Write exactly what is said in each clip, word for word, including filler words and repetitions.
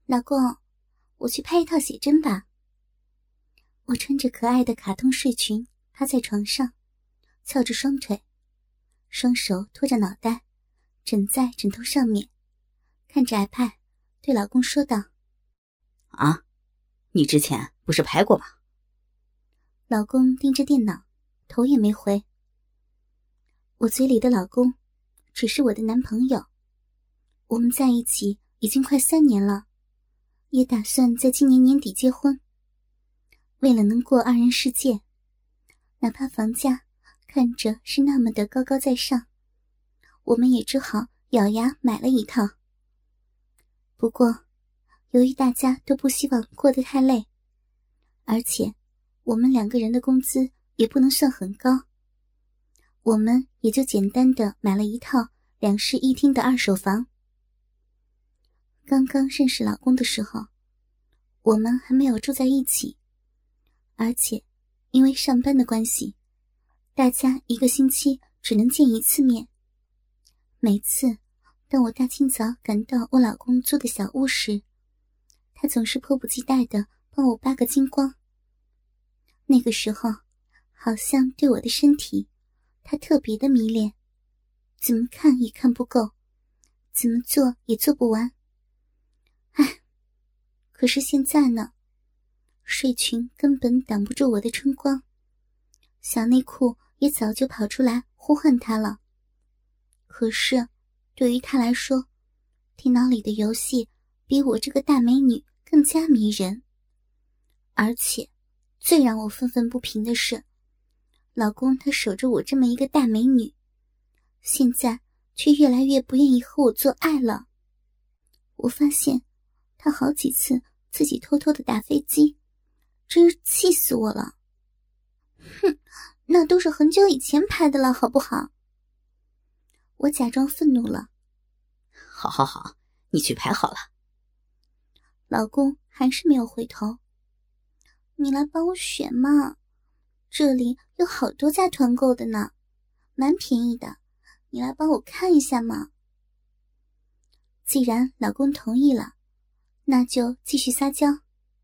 老公，我去拍一套写真吧。我穿着可爱的卡通睡裙，趴在床上，翘着双腿，双手托着脑袋，枕在枕头上面，看着 iPad， 对老公说道： 啊，你之前不是拍过吗？ 老公盯着电脑，头也没回。我嘴里的老公只是我的男朋友，我们在一起已经快三年了，也打算在今年年底结婚。为了能过二人世界，哪怕房价看着是那么的高高在上，我们也只好咬牙买了一套。不过由于大家都不希望过得太累，而且我们两个人的工资也不能算很高，我们也就简单的买了一套两室一厅的二手房。刚刚认识老公的时候，我们还没有住在一起，而且因为上班的关系，大家一个星期只能见一次面。每次当我大清早赶到我老公租的小屋时，他总是迫不及待地帮我扒个精光。那个时候好像对我的身体他特别的迷恋，怎么看也看不够，怎么做也做不完。唉，可是现在呢，睡裙根本挡不住我的春光，小内裤也早就跑出来呼唤他了。可是对于他来说，电脑里的游戏比我这个大美女更加迷人。而且最让我愤愤不平的是，老公他守着我这么一个大美女，现在却越来越不愿意和我做爱了。我发现他好几次自己偷偷的打飞机，真是气死我了。哼，那都是很久以前拍的了，好不好？我假装愤怒了。 好好好，你去拍好了。 老公还是没有回头。你来帮我选嘛，这里有好多家团购的呢，蛮便宜的，你来帮我看一下嘛。既然老公同意了，那就继续撒娇。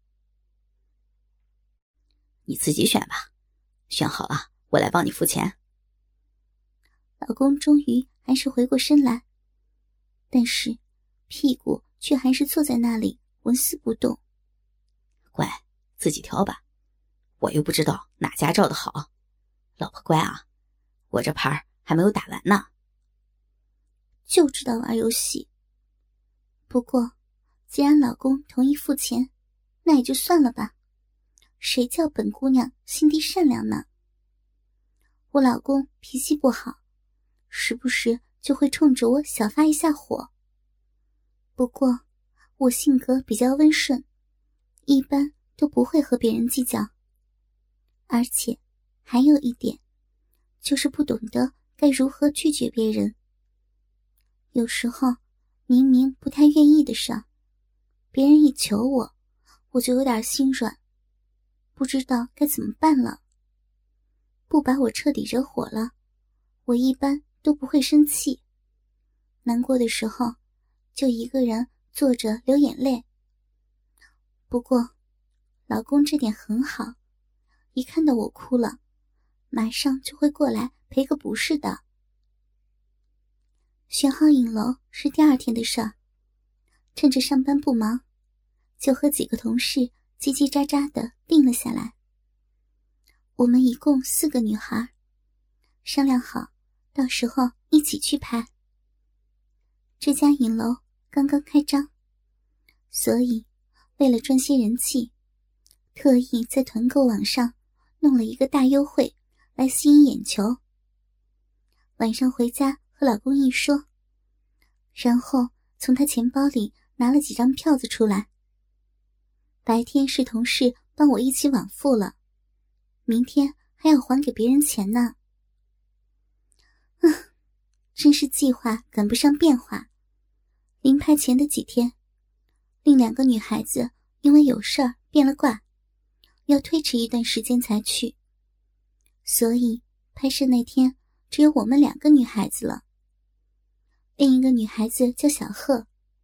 你自己选吧，选好了我来帮你付钱。 老公终于还是回过身来，但是屁股却还是坐在那里纹丝不动。 乖，自己挑吧，我又不知道哪家照的好。老婆乖啊，我这牌还没有打完呢。 就知道玩游戏。不过既然老公同意付钱，那也就算了吧，谁叫本姑娘心地善良呢？我老公脾气不好，时不时就会冲着我小发一下火。不过我性格比较温顺，一般都不会和别人计较。而且还有一点，就是不懂得该如何拒绝别人。有时候明明不太愿意的事，别人一求我，我就有点心软，不知道该怎么办了。不把我彻底惹火了，我一般都不会生气，难过的时候就一个人坐着流眼泪。不过老公这点很好，一看到我哭了，马上就会过来赔个不是的。选好影楼是第二天的事儿，趁着上班不忙，就和几个同事叽叽喳喳地定了下来。我们一共四个女孩，商量好到时候一起去拍。这家影楼刚刚开张，所以为了赚些人气，特意在团购网上弄了一个大优惠来吸引眼球。晚上回家和老公一说，然后从他钱包里拿了几张票子出来。白天是同事帮我一起往付了，明天还要还给别人钱呢。嗯，真是计划赶不上变化。临拍前的几天，另两个女孩子因为有事儿变了卦，要推迟一段时间才去，所以拍摄那天只有我们两个女孩子了。另一个女孩子叫小贺，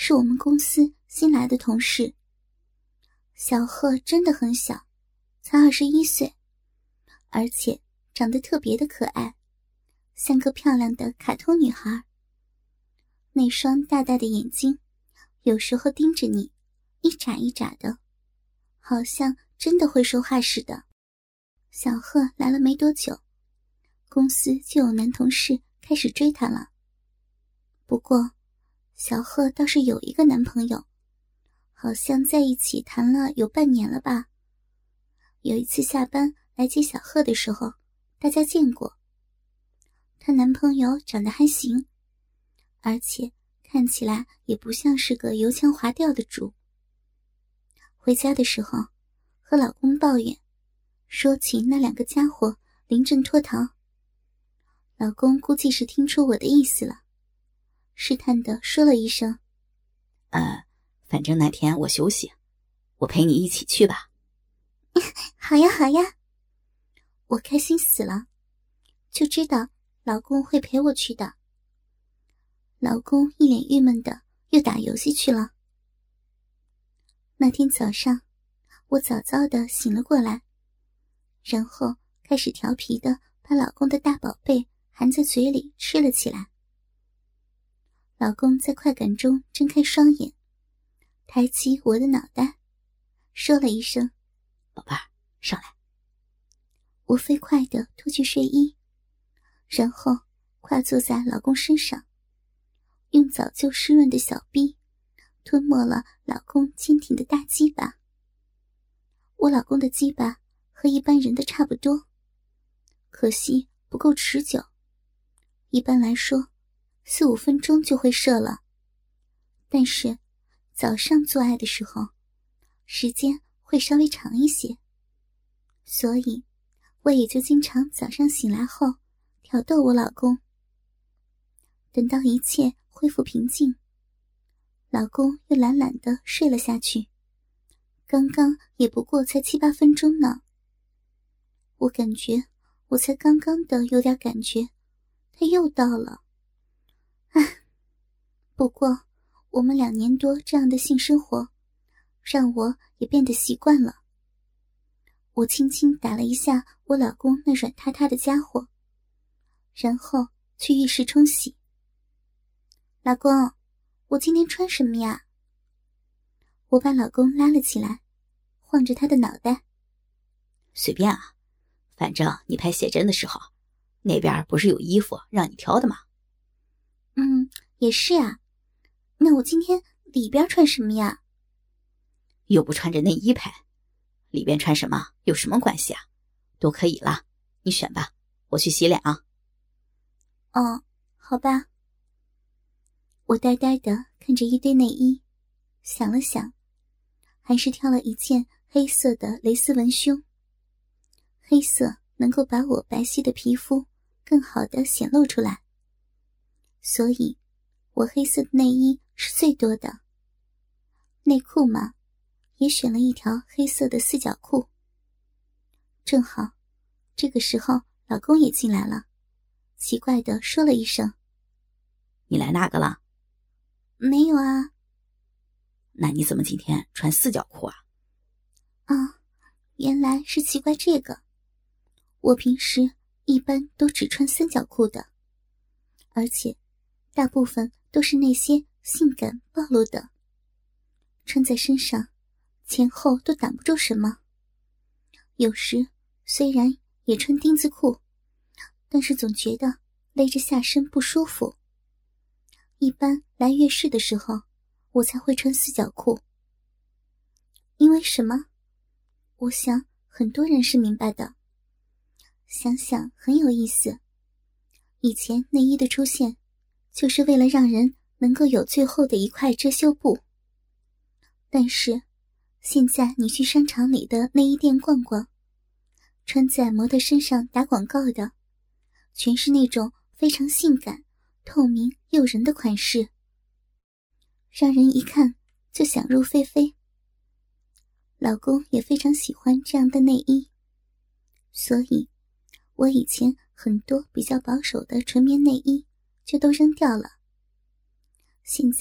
是我们公司新来的同事。小贺真的很小，才二十一岁，而且长得特别的可爱，像个漂亮的卡通女孩。那双大大的眼睛有时候盯着你，一眨一眨的，好像真的会说话似的。小贺来了没多久，公司就有男同事开始追她了。不过小贺倒是有一个男朋友，好像在一起谈了有半年了吧。有一次下班来接小贺的时候，大家见过。她男朋友长得还行，而且看起来也不像是个油腔滑调的主。回家的时候和老公抱怨，说起那两个家伙临阵脱逃。老公估计是听出我的意思了，试探地说了一声： 呃，反正那天我休息，我陪你一起去吧。 好呀好呀，我开心死了，就知道老公会陪我去的。老公一脸郁闷的又打游戏去了。那天早上我早早的醒了过来，然后开始调皮的把老公的大宝贝含在嘴里吃了起来。老公在快感中睁开双眼，抬起我的脑袋，说了一声： 宝贝儿，上来。 我飞快地脱去睡衣，然后跨坐在老公身上，用早就湿润的小臂吞没了老公坚挺的大鸡巴。我老公的鸡巴和一般人的差不多，可惜不够持久，一般来说四五分钟就会射了。但是早上做爱的时候时间会稍微长一些，所以我也就经常早上醒来后挑逗我老公。等到一切恢复平静，老公又懒懒地睡了下去，刚刚也不过才七八分钟呢。我感觉我才刚刚的有点感觉，他又到了。唉，不过我们两年多这样的性生活让我也变得习惯了。我轻轻打了一下我老公那软塌塌的家伙，然后去浴室冲洗。老公，我今天穿什么呀？我把老公拉了起来，晃着他的脑袋。 随便啊，反正你拍写真的时候，那边不是有衣服让你挑的吗？ 嗯，也是啊。那我今天里边穿什么呀？ 又不穿着内衣拍，里边穿什么有什么关系啊？都可以了，你选吧，我去洗脸啊。 哦，好吧。我呆呆地看着一堆内衣，想了想，还是挑了一件黑色的蕾丝文胸。黑色能够把我白皙的皮肤更好地显露出来，所以我黑色的内衣是最多的。内裤嘛，也选了一条黑色的四角裤。正好这个时候老公也进来了，奇怪地说了一声： 你来哪个了？ 没有啊。 那你怎么今天穿四角裤啊？ 啊，原来是奇怪这个。我平时一般都只穿三角裤的，而且大部分都是那些性感暴露的，穿在身上前后都挡不住什么。有时虽然也穿丁字裤，但是总觉得勒着下身不舒服。一般来月事的时候我才会穿四角裤。因为什么？我想很多人是明白的。想想很有意思，以前内衣的出现就是为了让人能够有最后的一块遮羞布，但是现在你去商场里的内衣店逛逛，穿在模特身上打广告的全是那种非常性感透明诱人的款式，让人一看就想入非非。老公也非常喜欢这样的内衣，所以我以前很多比较保守的纯棉内衣就都扔掉了。现在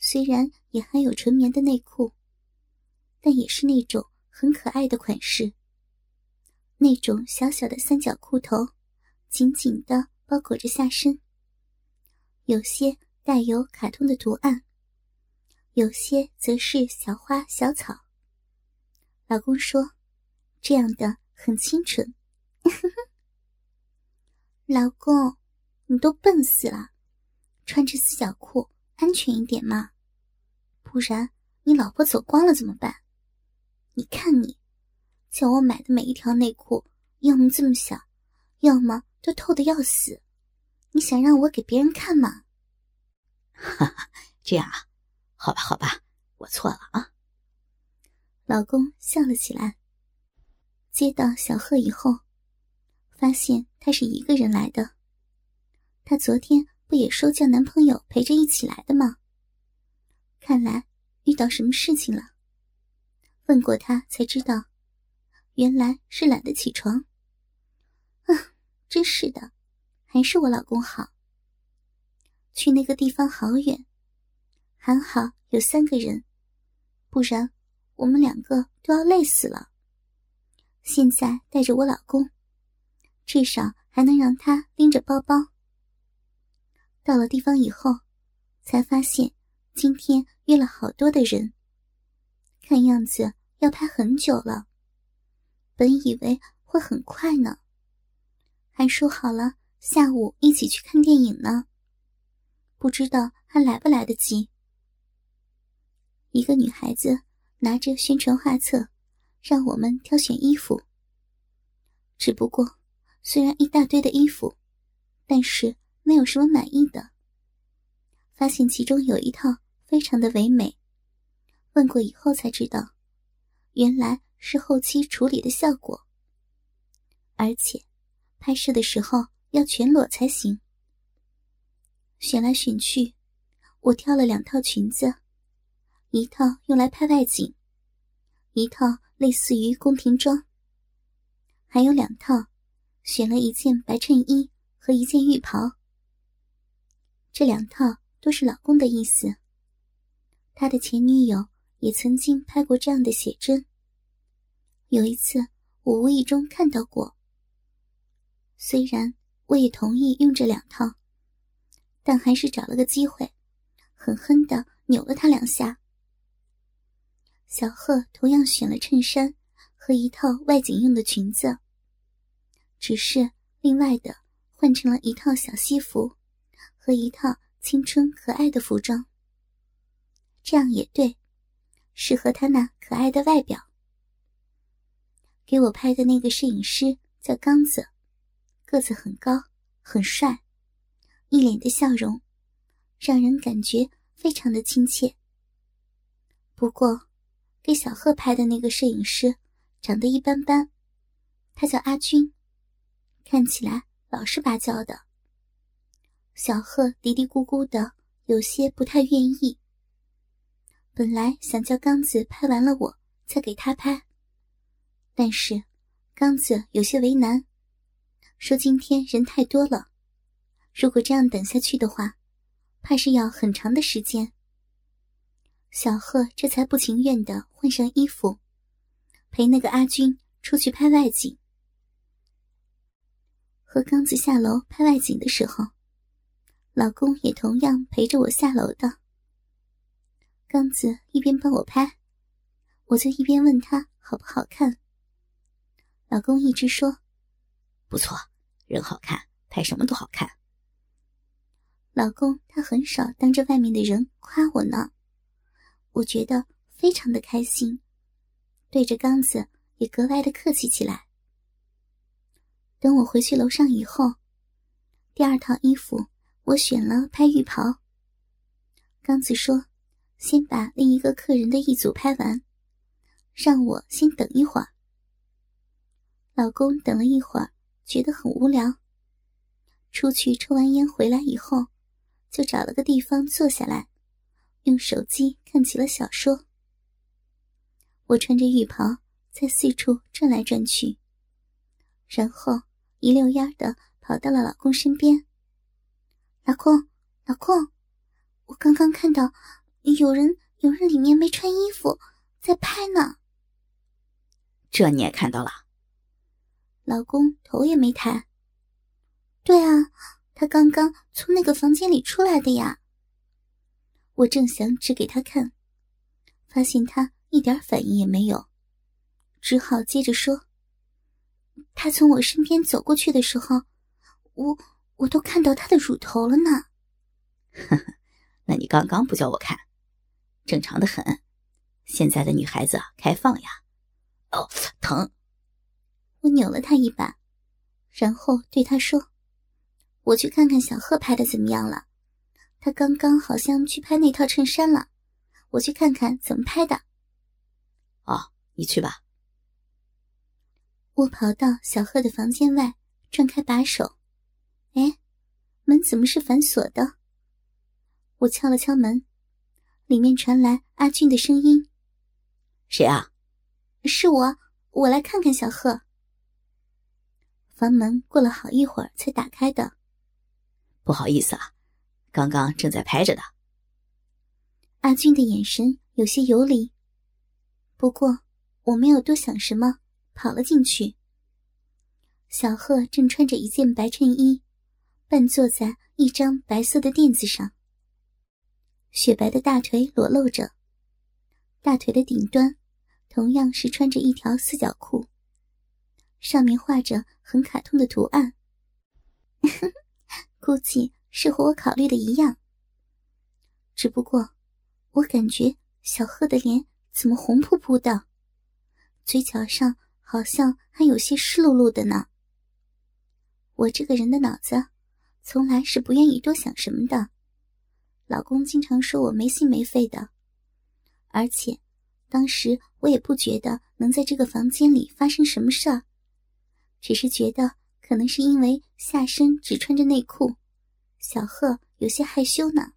虽然也含有纯棉的内裤，但也是那种很可爱的款式。那种小小的三角裤头紧紧地包裹着下身，有些带有卡通的图案，有些则是小花小草。老公说这样的很清纯。老公，你都笨死了，穿着四角裤安全一点嘛，不然你老婆走光了怎么办？你看你，叫我买的每一条内裤要么这么小，要么都透得要死，你想让我给别人看吗？ 哈哈，这样啊，好吧好吧，我错了啊。 老公笑了起来。接到小贺以后，发现他是一个人来的。他昨天不也说叫男朋友陪着一起来的吗？看来遇到什么事情了。问过他才知道，原来是懒得起床。啊，真是的，还是我老公好。去那个地方好远，还好有三个人，不然我们两个都要累死了。现在带着我老公，至少还能让他拎着包包。到了地方以后，才发现今天约了好多的人，看样子要拍很久了。本以为会很快呢，还说好了下午一起去看电影呢，不知道还来不来得及。一个女孩子拿着宣传画册让我们挑选衣服，只不过虽然一大堆的衣服，但是没有什么满意的。发现其中有一套非常的唯美，问过以后才知道，原来是后期处理的效果，而且拍摄的时候要全裸才行。选来选去，我挑了两套裙子，一套用来拍外景，一套类似于宫廷装，还有两套，选了一件白衬衣和一件浴袍。这两套都是老公的意思，他的前女友也曾经拍过这样的写真，有一次我无意中看到过。虽然我也同意用这两套，但还是找了个机会狠狠地扭了他两下。小贺同样选了衬衫和一套外景用的裙子，只是另外的换成了一套小西服和一套青春可爱的服装。这样也对，适合他那可爱的外表。给我拍的那个摄影师叫刚子，个子很高很帅，一脸的笑容，让人感觉非常的亲切。不过给小贺拍的那个摄影师长得一般般，他叫阿军，看起来老实巴交的。小贺嘀嘀咕咕的，有些不太愿意。本来想叫刚子拍完了我再给他拍，但是刚子有些为难，说今天人太多了，如果这样等下去的话，怕是要很长的时间。小贺这才不情愿地换上衣服，陪那个阿军出去拍外景。和刚子下楼拍外景的时候，老公也同样陪着我下楼的。刚子一边帮我拍，我就一边问他好不好看。老公一直说不错，人好看，拍什么都好看。 老公他很少当着外面的人夸我呢，我觉得非常的开心，对着刚子也格外的客气起来。等我回去楼上以后，第二套衣服我选了拍浴袍。刚子说先把另一个客人的一组拍完，让我先等一会儿。老公等了一会儿，觉得很无聊，出去抽完烟回来以后，就找了个地方坐下来，用手机看起了小说。我穿着浴袍在四处转来转去，然后一溜烟的跑到了老公身边。老公，老公，我刚刚看到有人有人里面没穿衣服在拍呢。 这你也看到了？ 老公头也没抬。对啊，他刚刚从那个房间里出来的呀。我正想指给他看，发现他一点反应也没有，只好接着说，他从我身边走过去的时候，我我都看到他的乳头了呢。 呵呵，那你刚刚不叫我看，正常的很，现在的女孩子开放呀。哦，疼。 我扭了他一把，然后对他说，我去看看小贺拍的怎么样了，他刚刚好像去拍那套衬衫了，我去看看怎么拍的。 哦，你去吧。 我跑到小贺的房间外，转开把手，哎，门怎么是反锁的？我敲了敲门，里面传来阿俊的声音。 谁啊？ 是我，我来看看小贺。房门过了好一会儿才打开的。 不好意思啊，刚刚正在拍着的。 阿俊的眼神有些游离，不过我没有多想什么，跑了进去。小贺正穿着一件白衬衣，半坐在一张白色的垫子上，雪白的大腿裸露着，大腿的顶端同样是穿着一条四角裤，上面画着很卡通的图案。估计是和我考虑的一样，只不过我感觉小贺的脸怎么红扑扑的，嘴角上好像还有些湿漉漉的呢。我这个人的脑子从来是不愿意多想什么的，老公经常说我没心没肺的，而且当时我也不觉得能在这个房间里发生什么事儿，只是觉得可能是因为下身只穿着内裤，小贺有些害羞呢。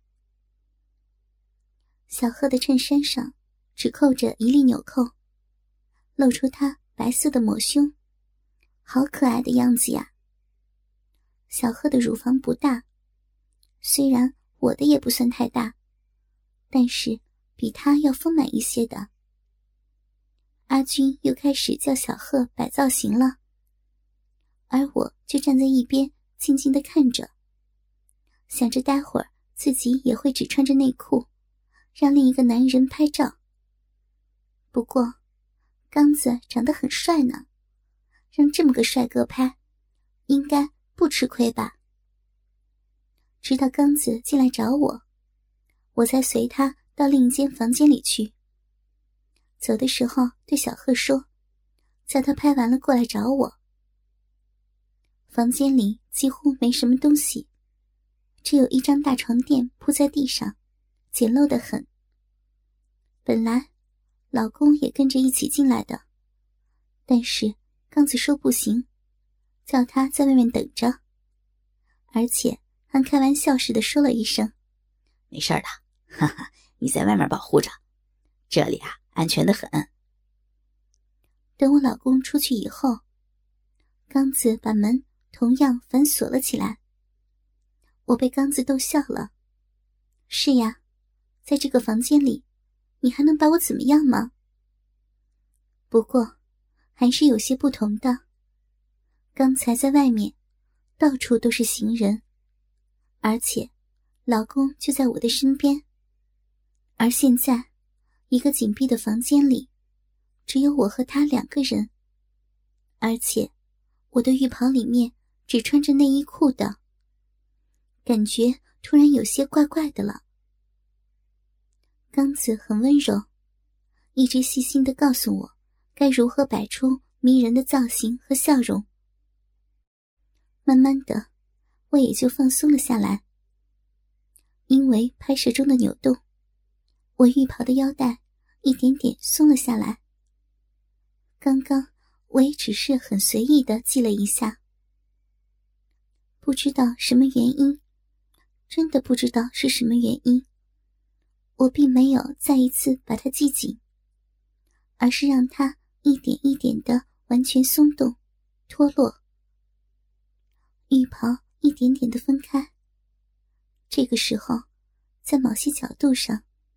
小贺的衬衫上只扣着一粒纽扣，露出他白色的抹胸，好可爱的样子呀。小贺的乳房不大，虽然我的也不算太大，但是比他要丰满一些的。阿军又开始叫小贺摆造型了，而我就站在一边静静地看着，想着待会儿自己也会只穿着内裤让另一个男人拍照。不过刚子长得很帅呢，让这么个帅哥拍应该不吃亏吧。直到刚子进来找我，我才随他到另一间房间里去。走的时候对小贺说，叫他拍完了过来找我。房间里几乎没什么东西，只有一张大床垫铺在地上，简陋得很。本来老公也跟着一起进来的，但是刚子说不行，叫他在外面等着，而且还开玩笑似的说了一声， 没事的，哈哈，你在外面保护着，这里啊安全得很。 等我老公出去以后，刚子把门同样反锁了起来。我被刚子逗笑了。是呀，在这个房间里，你还能把我怎么样吗？不过还是有些不同的。刚才在外面到处都是行人，而且老公就在我的身边，而现在一个紧闭的房间里只有我和他两个人，而且我的浴袍里面只穿着内衣裤的，感觉突然有些怪怪的了。刚子很温柔，一直细心地告诉我该如何摆出迷人的造型和笑容。慢慢的，我也就放松了下来。因为拍摄中的扭动，我浴袍的腰带一点点松了下来。刚刚我也只是很随意地系了一下，不知道什么原因，真的不知道是什么原因，我并没有再一次把它系紧，而是让它一点一点地完全松动脱落，浴袍一点点地分开。这个时候在某些角度上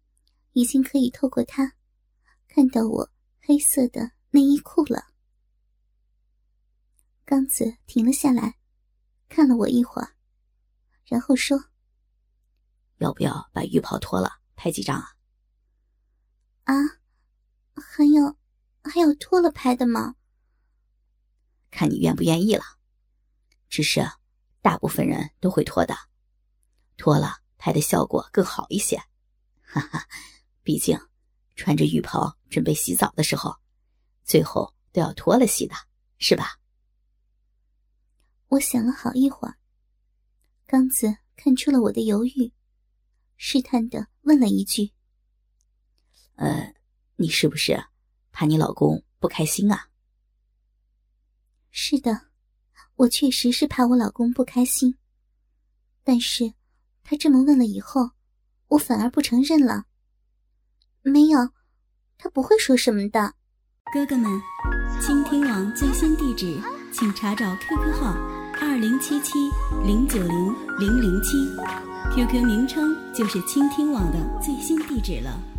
已经可以透过它看到我黑色的内衣裤了。刚子停了下来，看了我一会儿，然后说： 要不要把浴袍脱了拍几张啊？ 啊，还要还要脱了拍的吗？ 看你愿不愿意了。只是大部分人都会脱的，脱了拍的效果更好一些。哈哈，毕竟穿着浴袍准备洗澡的时候，最后都要脱了洗的，是吧？ 我想了好一会儿，刚子看出了我的犹豫，试探地问了一句： 呃，你是不是怕你老公不开心啊？ 是的，我确实是怕我老公不开心，但是他这么问了以后，我反而不承认了。没有，他不会说什么的。 哥哥们，倾听网最新地址请查找 Q Q 号二零七七零九零零零七 ，Q Q 名称就是倾听网的最新地址了。